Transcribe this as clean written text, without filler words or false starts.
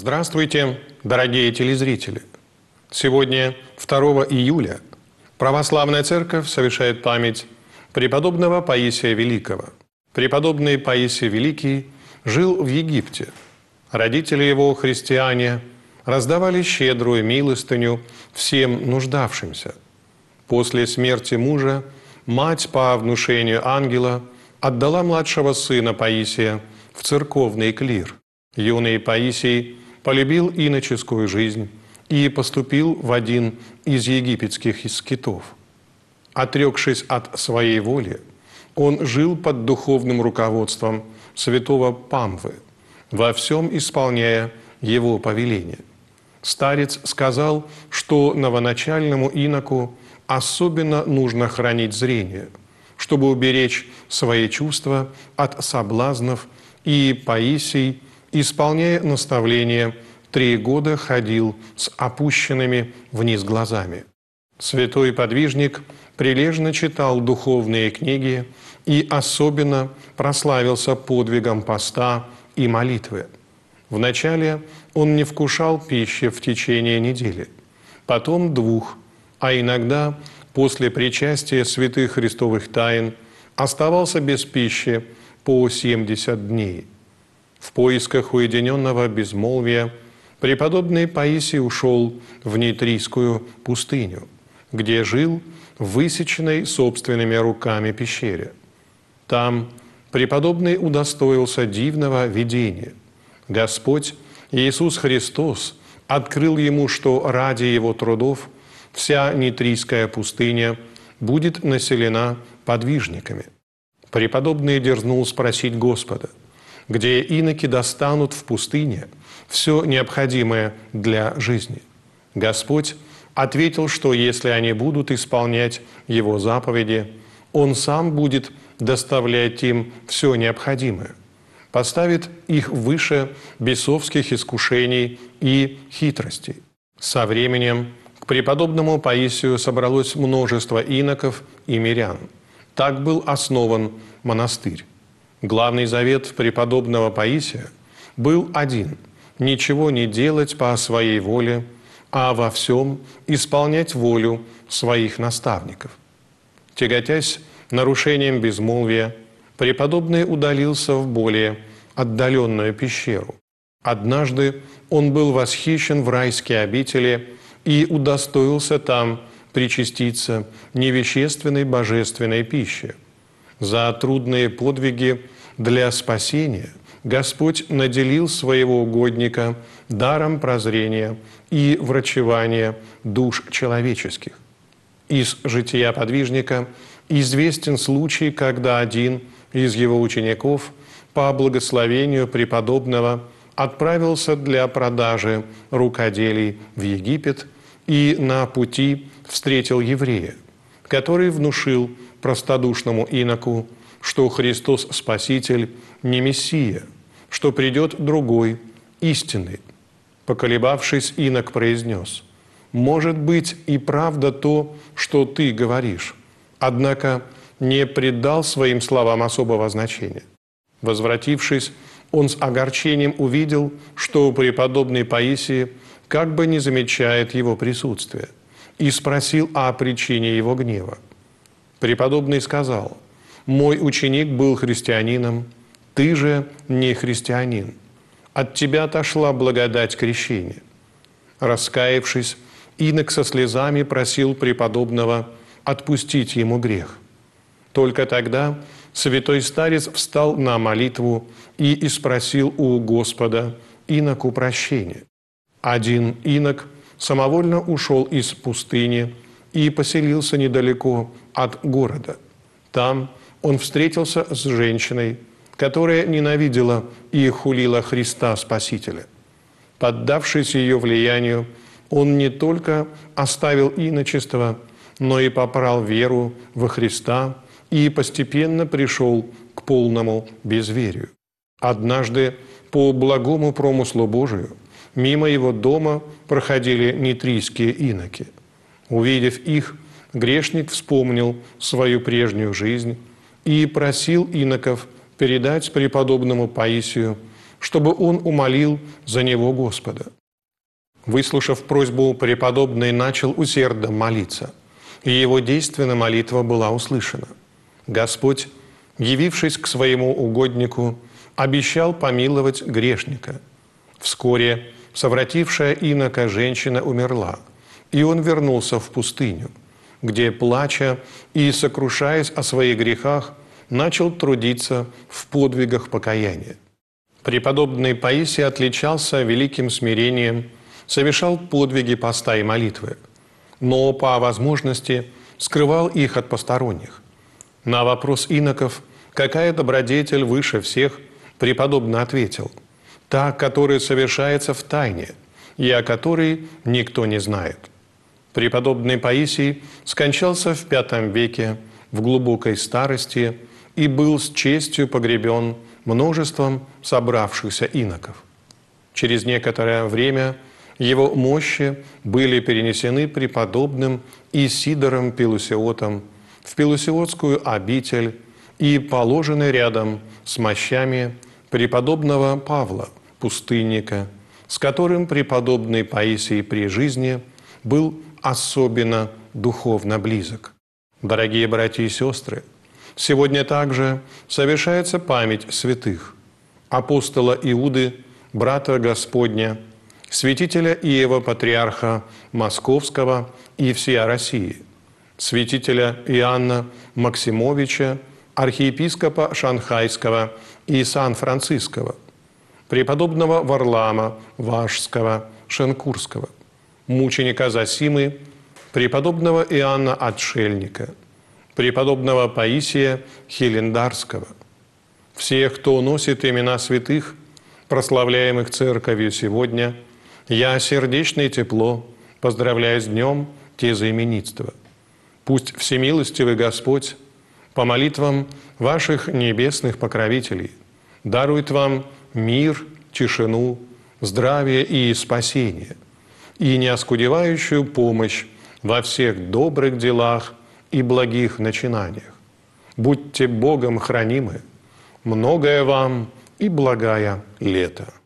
Здравствуйте, дорогие телезрители! Сегодня, 2 июля, Православная Церковь совершает память преподобного Паисия Великого. Преподобный Паисий Великий жил в Египте. Родители его, христиане, раздавали щедрую милостыню всем нуждавшимся. После смерти мужа мать по внушению ангела отдала младшего сына Паисия в церковный клир. Юный Паисий полюбил иноческую жизнь и поступил в один из египетских скитов. Отрекшись от своей воли, он жил под духовным руководством святого Памфы, во всем исполняя его повеления. Старец сказал, что новоначальному иноку особенно нужно хранить зрение, чтобы уберечь свои чувства от соблазнов, и Паисий, исполняя наставления, 3 года ходил с опущенными вниз глазами. Святой подвижник прилежно читал духовные книги и особенно прославился подвигом поста и молитвы. Вначале он не вкушал пищи в течение недели, потом 2, а иногда после причастия святых христовых тайн оставался без пищи по 70 дней. В поисках уединенного безмолвия преподобный Паисий ушел в Нитрийскую пустыню, где жил в высеченной собственными руками пещере. Там преподобный удостоился дивного видения. Господь Иисус Христос открыл ему, что ради его трудов вся Нитрийская пустыня будет населена подвижниками. Преподобный дерзнул спросить Господа, где иноки достанут в пустыне все необходимое для жизни. Господь ответил, что если они будут исполнять Его заповеди, Он сам будет доставлять им все необходимое, поставит их выше бесовских искушений и хитростей. Со временем к преподобному Паисию собралось множество иноков и мирян. Так был основан монастырь. Главный завет преподобного Паисия был один – ничего не делать по своей воле, а во всем исполнять волю своих наставников. Тяготясь нарушением безмолвия, преподобный удалился в более отдаленную пещеру. Однажды он был восхищен в райские обители и удостоился там причаститься невещественной божественной пище. За трудные подвиги для спасения Господь наделил своего угодника даром прозрения и врачевания душ человеческих. Из жития подвижника известен случай, когда один из его учеников по благословению преподобного отправился для продажи рукоделий в Египет и на пути встретил еврея, который внушил простодушному иноку, что Христос Спаситель не Мессия, что придет другой, истинный. Поколебавшись, инок произнес: «Может быть и правда то, что ты говоришь», однако не придал своим словам особого значения. Возвратившись, он с огорчением увидел, что преподобный Паисий как бы не замечает его присутствия, и спросил о причине его гнева. Преподобный сказал: «Мой ученик был христианином, ты же не христианин. От тебя отошла благодать крещения». Раскаявшись, инок со слезами просил преподобного отпустить ему грех. Только тогда святой старец встал на молитву и испросил у Господа иноку прощения. Один инок самовольно ушел из пустыни и поселился недалеко от города. Там он встретился с женщиной, которая ненавидела и хулила Христа Спасителя. Поддавшись ее влиянию, он не только оставил иночество, но и попрал веру во Христа и постепенно пришел к полному безверию. Однажды по благому промыслу Божию мимо его дома проходили нитрийские иноки. Увидев их, грешник вспомнил свою прежнюю жизнь и просил иноков передать преподобному Паисию чтобы он умолил за него Господа. Выслушав просьбу, преподобный начал усердно молиться, и его действенная молитва была услышана. Господь, явившись к своему угоднику, обещал помиловать грешника. Вскоре совратившая инока женщина умерла, и он вернулся в пустыню, где, плача и сокрушаясь о своих грехах, начал трудиться в подвигах покаяния. Преподобный Паисий отличался великим смирением, совершал подвиги поста и молитвы, но по возможности скрывал их от посторонних. На вопрос иноков, какая добродетель выше всех, преподобный ответил: та, которая совершается в тайне, и о которой никто не знает. Преподобный Паисий скончался в V веке в глубокой старости и был с честью погребен множеством собравшихся иноков. Через некоторое время его мощи были перенесены преподобным Исидором Пелусиотом в Пелусиотскую обитель и положены рядом с мощами преподобного Павла, пустынника, с которым преподобный Паисий при жизни был особенно духовно близок. Дорогие братья и сестры, сегодня также совершается память святых: апостола Иуды, брата Господня, святителя Иова, патриарха Московского и всея России, святителя Иоанна Максимовича, архиепископа Шанхайского и Сан-Франциского, преподобного Варлаама Вашского, Шенкурского, мученика Зосимы, преподобного Иоанна Отшельника, преподобного Паисия Хилендарского, всех, кто носит имена святых, прославляемых Церковью сегодня, я сердечно и тепло поздравляю с днем тезаименитства. Пусть всемилостивый Господь по молитвам ваших небесных покровителей дарует вам мир, тишину, здравие и спасение, и неоскудевающую помощь во всех добрых делах и благих начинаниях. Будьте Богом хранимы, многое вам и благая лето.